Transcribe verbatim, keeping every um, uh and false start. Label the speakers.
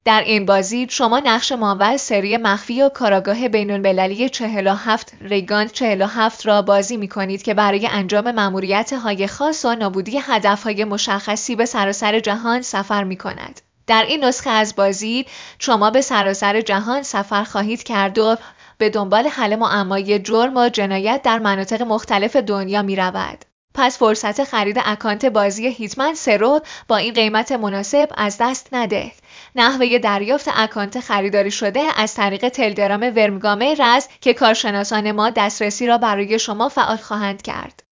Speaker 1: در این بازی شما نقش ماول سری مخفی و کاراگاه بین‌المللی چهل و هفت ریگاند چهل و هفت را بازی می کنید که برای انجام مأموریت‌های خاص و نابودی هدف‌های مشخصی به سراسر جهان سفر می کند. در این نسخه از بازی شما به سراسر جهان سفر خواهید کرد و به دنبال حل معمای جرم و جنایت در مناطق مختلف دنیا می رود. پس فرصت خرید اکانت بازی هیتمن سه رو با این قیمت مناسب از دست نده. نحوه دریافت اکانت خریداری شده از طریق تلگرام ورمگامر است که کارشناسان ما دسترسی را برای شما فعال خواهند کرد.